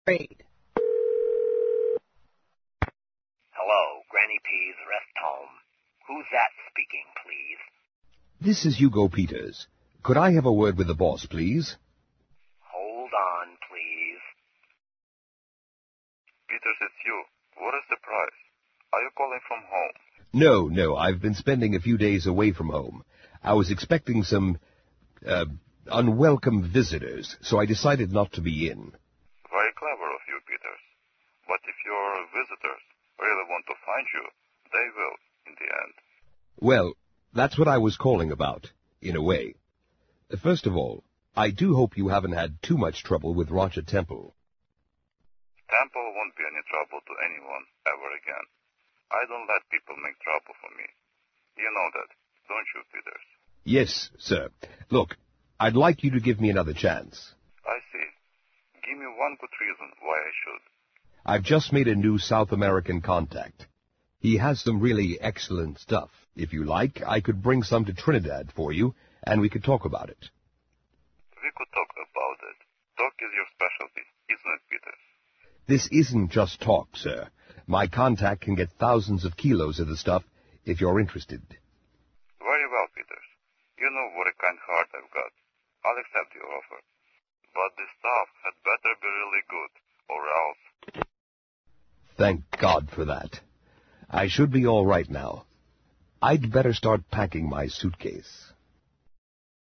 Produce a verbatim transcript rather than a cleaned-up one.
Great. Hello, Granny P's rest home. Who's that speaking, please? This is Hugo Peters. Could I have a word with the boss, please? Hold on, please. Peters, it's you. What is the price? Are you calling from home? No, no, I've been spending a few days away from home. I was expecting some, uh, unwelcome visitors, so I decided not to be in. Very clever of you, Peters. But if your visitors really want to find you, they will, in the end. Well, that's what I was calling about, in a way. First of all, I do hope you haven't had too much trouble with Roger Temple. Temple won't be any trouble to anyone ever again. I don't let people make trouble for me. You know that, don't you, Peters? Yes, sir. Look, I'd like you to give me another chance. I see. Give me one good reason why I should. I've just made a new South American contact. He has some really excellent stuff. If you like, I could bring some to Trinidad for you, and we could talk about it. We could talk about it. Talk is your specialty, isn't it, Peters? This isn't just talk, sir. My contact can get thousands of kilos of the stuff if you're interested. Very well, Peters. You know what a kind heart I've got. I'll accept your offer. But the stuff had better be really good, or else... Thank God for that. I should be all right now. I'd better start packing my suitcase.